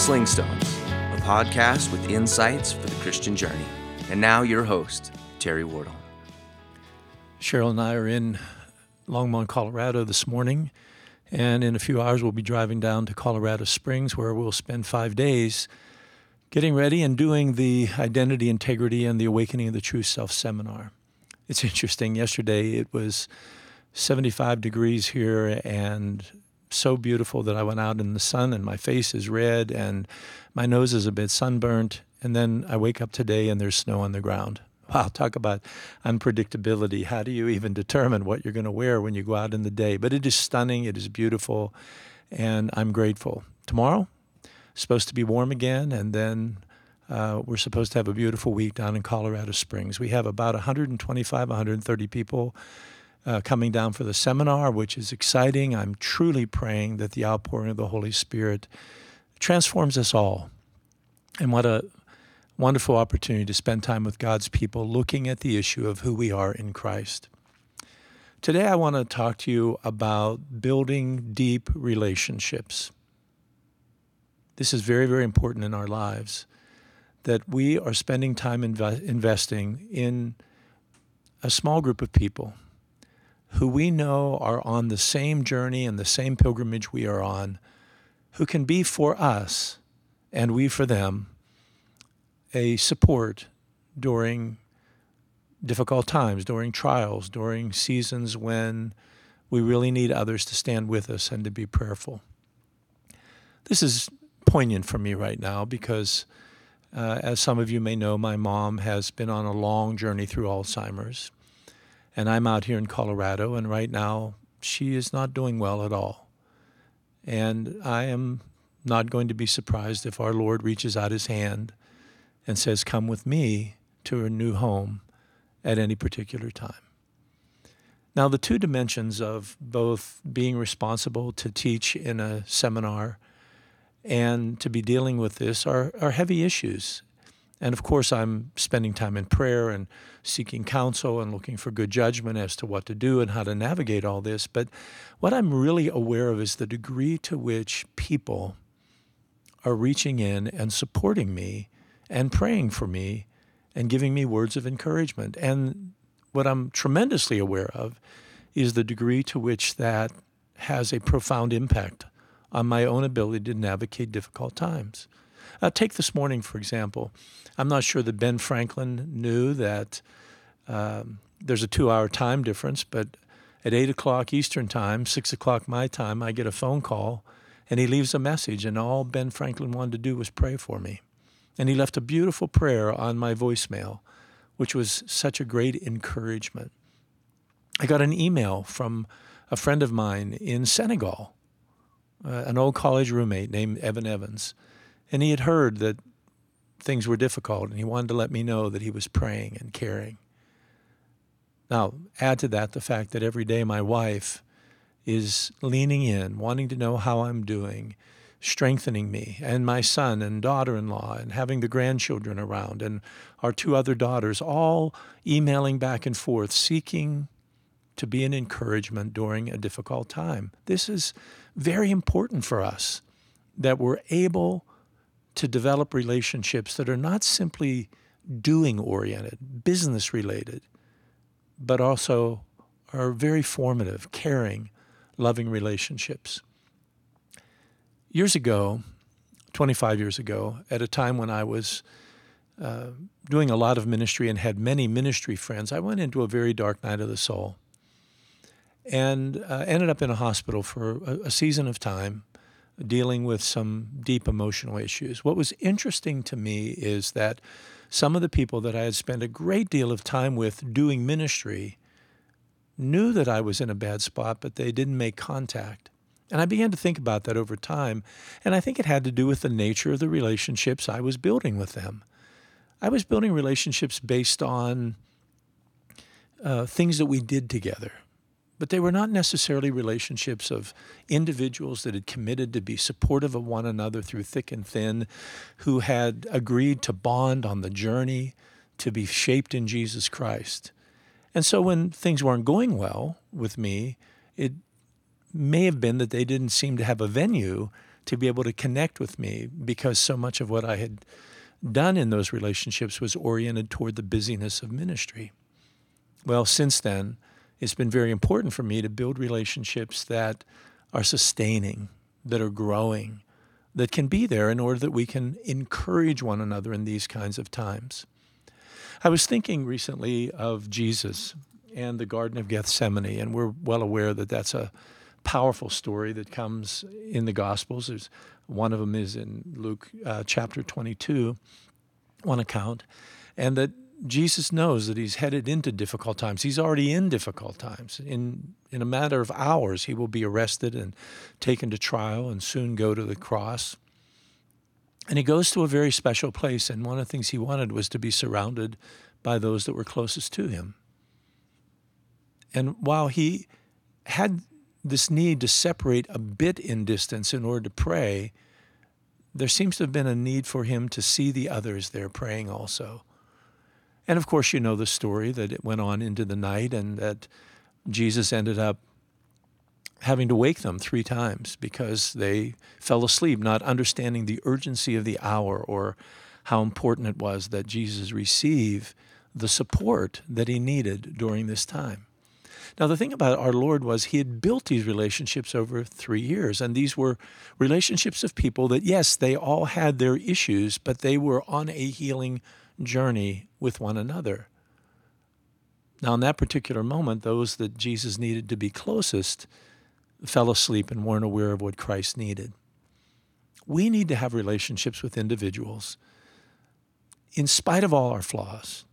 Slingstones, a podcast with insights for the Christian journey. And now your host, Terry Wardle. Cheryl and I are in Longmont, Colorado this morning, and in a few hours we'll be driving down to Colorado Springs, where we'll spend 5 days getting ready and doing the Identity, Integrity, and the Awakening of the True Self seminar. It's interesting. Yesterday it was 75 degrees here and so beautiful that I went out in the sun and my face is red and my nose is a bit sunburnt. And then I wake up today and there's snow on the ground. Wow, talk about unpredictability. How do you even determine what you're going to wear when you go out in the day? But it is stunning. It is beautiful. And I'm grateful. Tomorrow, supposed to be warm again. And then we're supposed to have a beautiful week down in Colorado Springs. We have about 125, 130 people coming down for the seminar, which is exciting. I'm truly praying that the outpouring of the Holy Spirit transforms us all. And what a wonderful opportunity to spend time with God's people looking at the issue of who we are in Christ. Today I want to talk to you about building deep relationships. This is very, very important in our lives, that we are spending time investing in a small group of people who we know are on the same journey and the same pilgrimage we are on, who can be for us and we for them a support during difficult times, during trials, during seasons when we really need others to stand with us and to be prayerful. This is poignant for me right now because, as some of you may know, my mom has been on a long journey through Alzheimer's. And I'm out here in Colorado, and right now she is not doing well at all. And I am not going to be surprised if our Lord reaches out his hand and says, come with me to a new home at any particular time. Now, the two dimensions of both being responsible to teach in a seminar and to be dealing with this are heavy issues. And of course, I'm spending time in prayer and seeking counsel and looking for good judgment as to what to do and how to navigate all this. But what I'm really aware of is the degree to which people are reaching in and supporting me and praying for me and giving me words of encouragement. And what I'm tremendously aware of is the degree to which that has a profound impact on my own ability to navigate difficult times. Take this morning, for example. I'm not sure that Ben Franklin knew that there's a 2-hour time difference, but at 8 o'clock Eastern time, 6 o'clock my time, I get a phone call, and he leaves a message, and all Ben Franklin wanted to do was pray for me. And he left a beautiful prayer on my voicemail, which was such a great encouragement. I got an email from a friend of mine in Senegal, an old college roommate named Evan Evans. And he had heard that things were difficult, and he wanted to let me know that he was praying and caring. Now, add to that the fact that every day my wife is leaning in, wanting to know how I'm doing, strengthening me, and my son and daughter-in-law, and having the grandchildren around, and our 2 other daughters, all emailing back and forth, seeking to be an encouragement during a difficult time. This is very important for us, that we're able to develop relationships that are not simply doing-oriented, business-related, but also are very formative, caring, loving relationships. Years ago, 25 years ago, at a time when I was doing a lot of ministry and had many ministry friends, I went into a very dark night of the soul and ended up in a hospital for a season of time, dealing with some deep emotional issues. What was interesting to me is that some of the people that I had spent a great deal of time with doing ministry knew that I was in a bad spot, but they didn't make contact. And I began to think about that over time, and I think it had to do with the nature of the relationships I was building with them. I was building relationships based on things that we did together. But they were not necessarily relationships of individuals that had committed to be supportive of one another through thick and thin, who had agreed to bond on the journey to be shaped in Jesus Christ. And so when things weren't going well with me, it may have been that they didn't seem to have a venue to be able to connect with me, because so much of what I had done in those relationships was oriented toward the busyness of ministry. Well, since then, it's been very important for me to build relationships that are sustaining, that are growing, that can be there in order that we can encourage one another in these kinds of times. I was thinking recently of Jesus and the Garden of Gethsemane, and we're well aware that that's a powerful story that comes in the Gospels. One of them is in Luke chapter 22, one account, and that Jesus knows that he's headed into difficult times. He's already in difficult times. In a matter of hours, he will be arrested and taken to trial and soon go to the cross. And he goes to a very special place, and one of the things he wanted was to be surrounded by those that were closest to him. And while he had this need to separate a bit in distance in order to pray, there seems to have been a need for him to see the others there praying also. And of course, you know the story, that it went on into the night and that Jesus ended up having to wake them 3 times because they fell asleep, not understanding the urgency of the hour or how important it was that Jesus receive the support that he needed during this time. Now, the thing about our Lord was he had built these relationships over 3 years, and these were relationships of people that, yes, they all had their issues, but they were on a healing journey with one another. Now, in that particular moment, those that Jesus needed to be closest fell asleep and weren't aware of what Christ needed. We need to have relationships with individuals, in spite of all our flaws,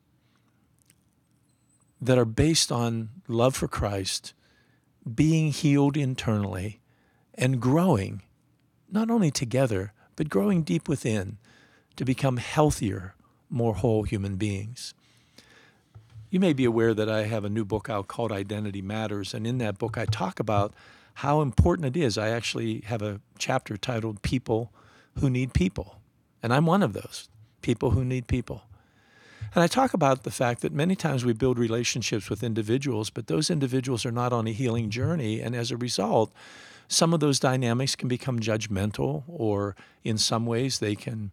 that are based on love for Christ, being healed internally, and growing, not only together, but growing deep within to become healthier, more whole human beings. You may be aware that I have a new book out called Identity Matters, and in that book I talk about how important it is. I actually have a chapter titled People Who Need People, and I'm one of those, people who need people. And I talk about the fact that many times we build relationships with individuals, but those individuals are not on a healing journey, and as a result, some of those dynamics can become judgmental, or in some ways they can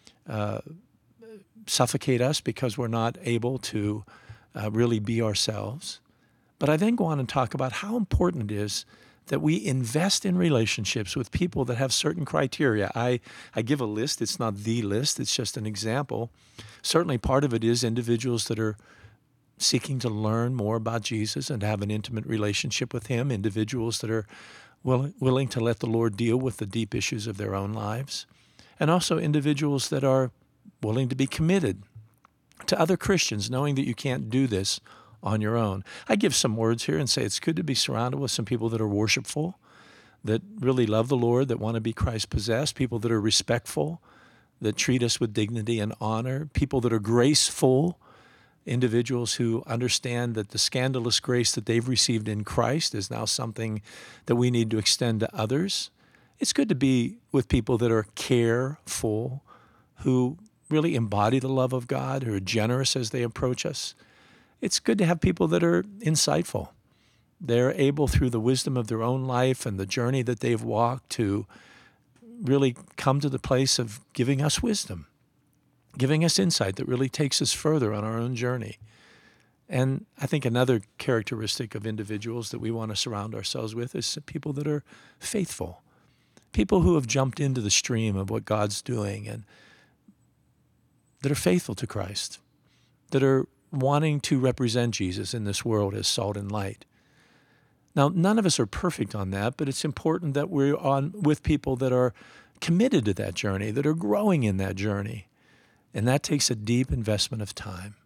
suffocate us because we're not able to really be ourselves. But I then go on and talk about how important it is that we invest in relationships with people that have certain criteria. I give a list. It's not the list. It's just an example. Certainly part of it is individuals that are seeking to learn more about Jesus and have an intimate relationship with him, individuals that are willing to let the Lord deal with the deep issues of their own lives, and also individuals that are willing to be committed to other Christians, knowing that you can't do this on your own. I give some words here and say it's good to be surrounded with some people that are worshipful, that really love the Lord, that want to be Christ-possessed, people that are respectful, that treat us with dignity and honor, people that are graceful, individuals who understand that the scandalous grace that they've received in Christ is now something that we need to extend to others. It's good to be with people that are careful, who really embody the love of God, who are generous as they approach us. It's good to have people that are insightful. They're able, through the wisdom of their own life and the journey that they've walked, to really come to the place of giving us wisdom, giving us insight that really takes us further on our own journey. And I think another characteristic of individuals that we want to surround ourselves with is people that are faithful, people who have jumped into the stream of what God's doing and that are faithful to Christ, that are wanting to represent Jesus in this world as salt and light. Now, none of us are perfect on that, but it's important that we're on with people that are committed to that journey, that are growing in that journey. And that takes a deep investment of time.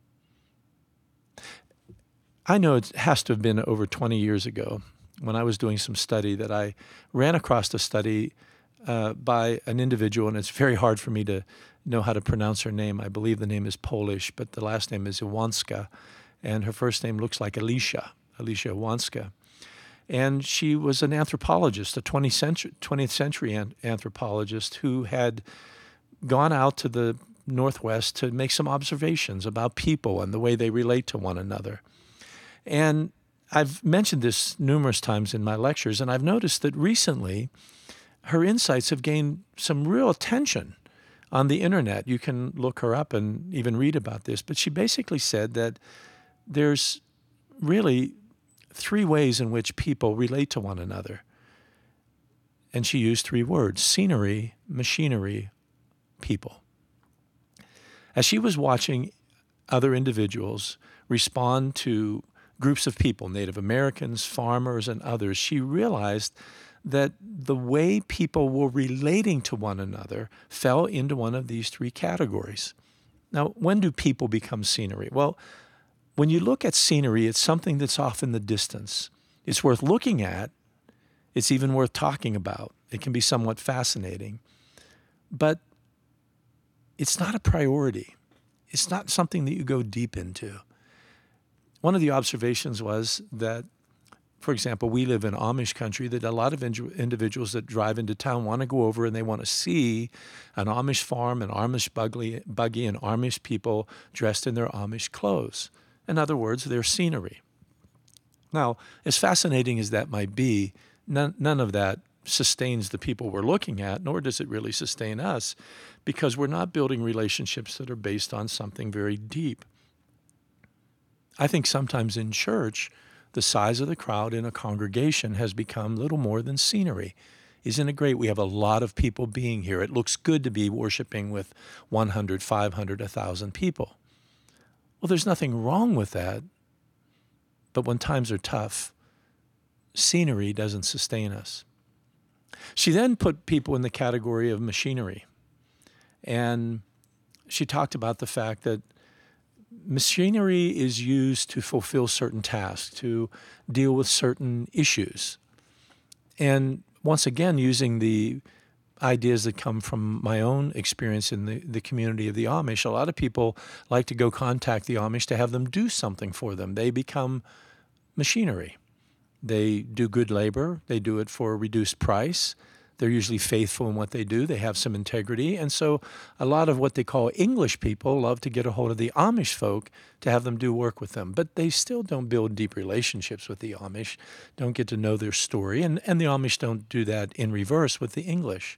I know it has to have been over 20 years ago when I was doing some study that I ran across a study by an individual, and it's very hard for me to know how to pronounce her name. I believe the name is Polish, but the last name is Iwanska, and her first name looks like Alicia Iwanska. And she was an anthropologist, a 20th century anthropologist who had gone out to the Northwest to make some observations about people and the way they relate to one another. And I've mentioned this numerous times in my lectures, and I've noticed that recently her insights have gained some real attention on the internet. You can look her up and even read about this. But she basically said that there's really 3 ways in which people relate to one another. And she used 3 words: scenery, machinery, people. As she was watching other individuals respond to groups of people, Native Americans, farmers, and others, she realized that the way people were relating to one another fell into one of these 3 categories. Now, when do people become scenery? Well, when you look at scenery, it's something that's off in the distance. It's worth looking at. It's even worth talking about. It can be somewhat fascinating. But it's not a priority. It's not something that you go deep into. One of the observations was that, for example, we live in Amish country, that a lot of individuals that drive into town want to go over and they want to see an Amish farm, an Amish buggy, and Amish people dressed in their Amish clothes. In other words, their scenery. Now, as fascinating as that might be, none of that sustains the people we're looking at, nor does it really sustain us, because we're not building relationships that are based on something very deep. I think sometimes in church, the size of the crowd in a congregation has become little more than scenery. Isn't it great? We have a lot of people being here. It looks good to be worshiping with 100, 500, 1,000 people. Well, there's nothing wrong with that. But when times are tough, scenery doesn't sustain us. She then put people in the category of machinery. And she talked about the fact that machinery is used to fulfill certain tasks, to deal with certain issues. And once again, using the ideas that come from my own experience in the community of the Amish, a lot of people like to go contact the Amish to have them do something for them. They become machinery. They do good labor. They do it for a reduced price. They're usually faithful in what they do. They have some integrity. And so a lot of what they call English people love to get a hold of the Amish folk to have them do work with them. But they still don't build deep relationships with the Amish, don't get to know their story. And the Amish don't do that in reverse with the English.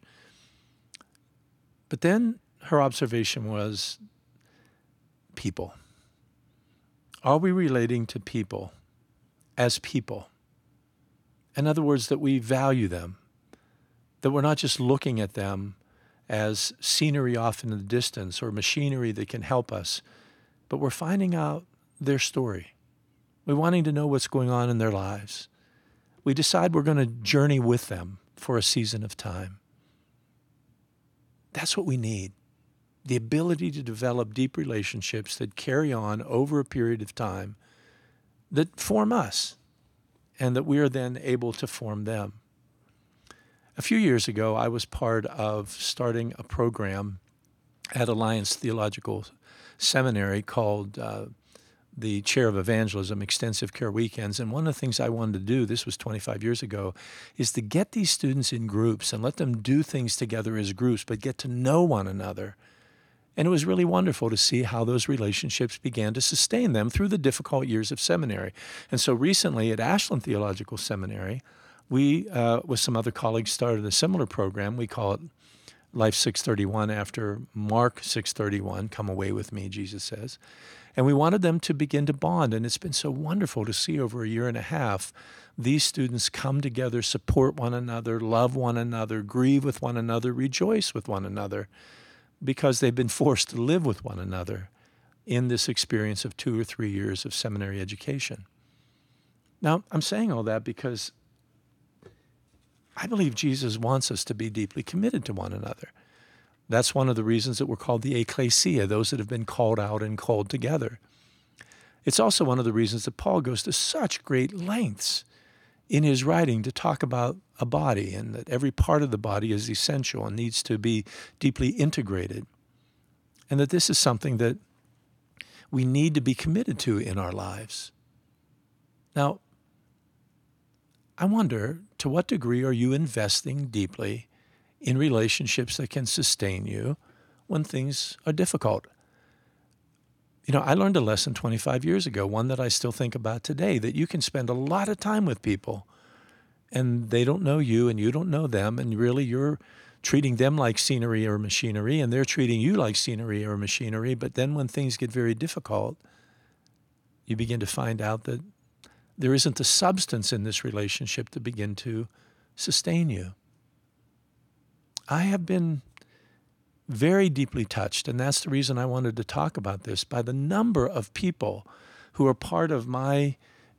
But then her observation was people. Are we relating to people as people? In other words, that we value them, that we're not just looking at them as scenery off in the distance or machinery that can help us, but we're finding out their story. We're wanting to know what's going on in their lives. We decide we're going to journey with them for a season of time. That's what we need, the ability to develop deep relationships that carry on over a period of time that form us, and that we are then able to form them. A few years ago, I was part of starting a program at Alliance Theological Seminary called the Chair of Evangelism, Extensive Care Weekends. And one of the things I wanted to do, this was 25 years ago, is to get these students in groups and let them do things together as groups, but get to know one another. And it was really wonderful to see how those relationships began to sustain them through the difficult years of seminary. And so recently at Ashland Theological Seminary, we, with some other colleagues, started a similar program. We call it Life 631, after Mark 631, come away with me, Jesus says. And we wanted them to begin to bond. And it's been so wonderful to see over a year and a half these students come together, support one another, love one another, grieve with one another, rejoice with one another, because they've been forced to live with one another in this experience of 2 or 3 years of seminary education. Now, I'm saying all that because I believe Jesus wants us to be deeply committed to one another. That's one of the reasons that we're called the ecclesia, those that have been called out and called together. It's also one of the reasons that Paul goes to such great lengths in his writing to talk about a body, and that every part of the body is essential and needs to be deeply integrated, and that this is something that we need to be committed to in our lives. Now, I wonder, to what degree are you investing deeply in relationships that can sustain you when things are difficult? You know, I learned a lesson 25 years ago, one that I still think about today, that you can spend a lot of time with people and they don't know you and you don't know them, and really you're treating them like scenery or machinery, and they're treating you like scenery or machinery. But then when things get very difficult, you begin to find out that there isn't the substance in this relationship to begin to sustain you. I have been very deeply touched, and that's the reason I wanted to talk about this, by the number of people who are part of my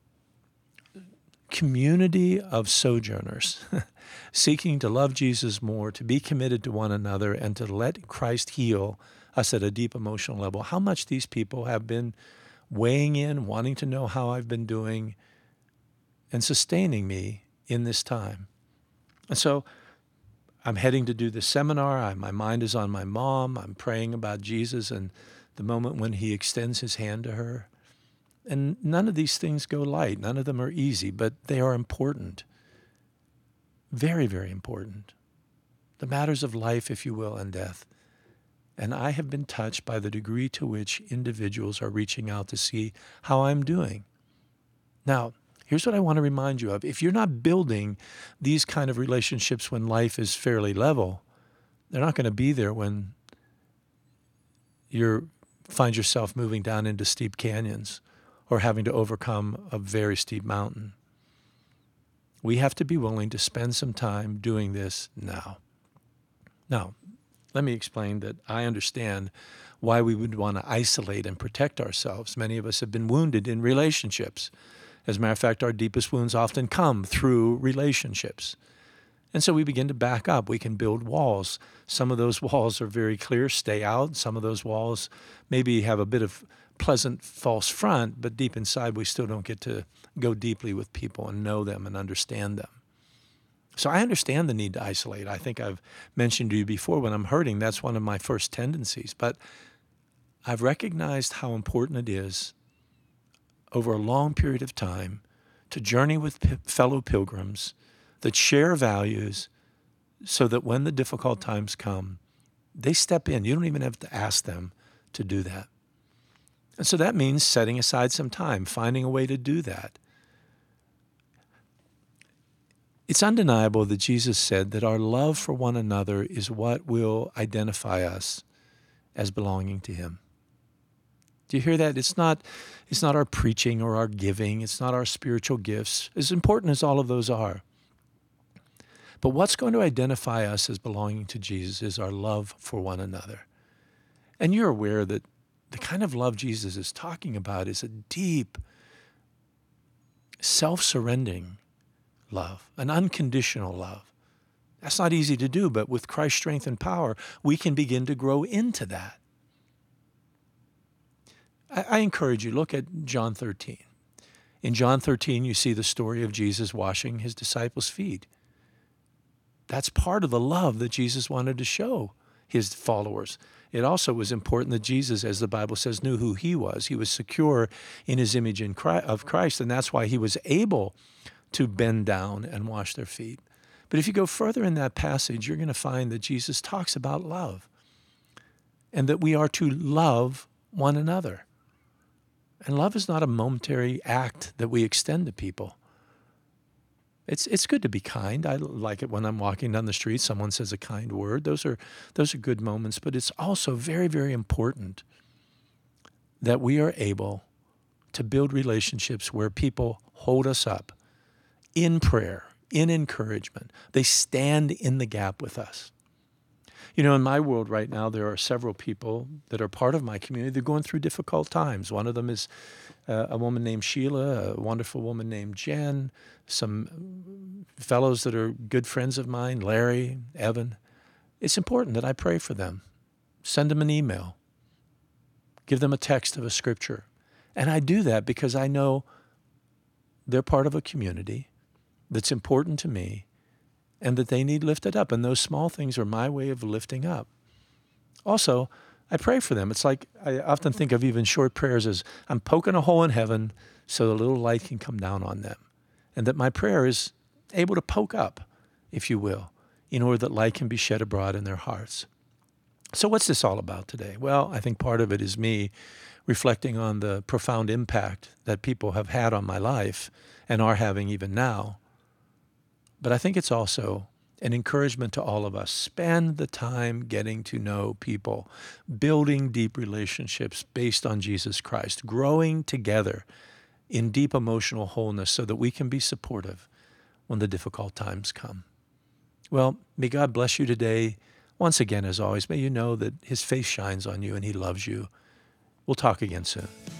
community of sojourners, seeking to love Jesus more, to be committed to one another, and to let Christ heal us at a deep emotional level. How much these people have been weighing in, wanting to know how I've been doing, and sustaining me in this time. And so I'm heading to do this seminar. My mind is on my mom. I'm praying about Jesus and the moment when he extends his hand to her. And none of these things go light. None of them are easy, but they are important. Very, very important. The matters of life, if you will, and death. And I have been touched by the degree to which individuals are reaching out to see how I'm doing. Now, here's what I want to remind you of. If you're not building these kind of relationships when life is fairly level, they're not going to be there when you find yourself moving down into steep canyons or having to overcome a very steep mountain. We have to be willing to spend some time doing this now. Now, let me explain that I understand why we would want to isolate and protect ourselves. Many of us have been wounded in relationships. As a matter of fact, our deepest wounds often come through relationships. And so we begin to back up. We can build walls. Some of those walls are very clear, stay out. Some of those walls maybe have a bit of pleasant false front, but deep inside we still don't get to go deeply with people and know them and understand them. So I understand the need to isolate. I think I've mentioned to you before, when I'm hurting, that's one of my first tendencies. But I've recognized how important it is over a long period of time to journey with fellow pilgrims that share values so that when the difficult times come, they step in. You don't even have to ask them to do that. And so that means setting aside some time, finding a way to do that. It's undeniable that Jesus said that our love for one another is what will identify us as belonging to him. Do you hear that? It's not our preaching or our giving. It's not our spiritual gifts, as important as all of those are. But what's going to identify us as belonging to Jesus is our love for one another. And you're aware that the kind of love Jesus is talking about is a deep, self-surrendering love, an unconditional love. That's not easy to do, but with Christ's strength and power, we can begin to grow into that. I encourage you, look at John 13. In John 13, you see the story of Jesus washing his disciples' feet. That's part of the love that Jesus wanted to show his followers. It also was important that Jesus, as the Bible says, knew who he was. He was secure in his image of Christ, and that's why he was able to bend down and wash their feet. But if you go further in that passage, you're going to find that Jesus talks about love and that we are to love one another. And love is not a momentary act that we extend to people. It's good to be kind. I like it when I'm walking down the street, someone says a kind word. Those are good moments, but it's also very, very important that we are able to build relationships where people hold us up in prayer, in encouragement. They stand in the gap with us. You know, in my world right now, there are several people that are part of my community. They're going through difficult times. One of them is a woman named Sheila, a wonderful woman named Jen, some fellows that are good friends of mine, Larry, Evan. It's important that I pray for them. Send them an email. Give them a text of a scripture. And I do that because I know they're part of a community that's important to me and that they need lifted up. And those small things are my way of lifting up. Also, I pray for them. It's like I often think of even short prayers as I'm poking a hole in heaven so the little light can come down on them. And that my prayer is able to poke up, if you will, in order that light can be shed abroad in their hearts. So what's this all about today? Well, I think part of it is me reflecting on the profound impact that people have had on my life and are having even now But I think it's also an encouragement to all of us. Spend the time getting to know people, building deep relationships based on Jesus Christ, growing together in deep emotional wholeness so that we can be supportive when the difficult times come. Well, may God bless you today. Once again, as always, may you know that his face shines on you and he loves you. We'll talk again soon.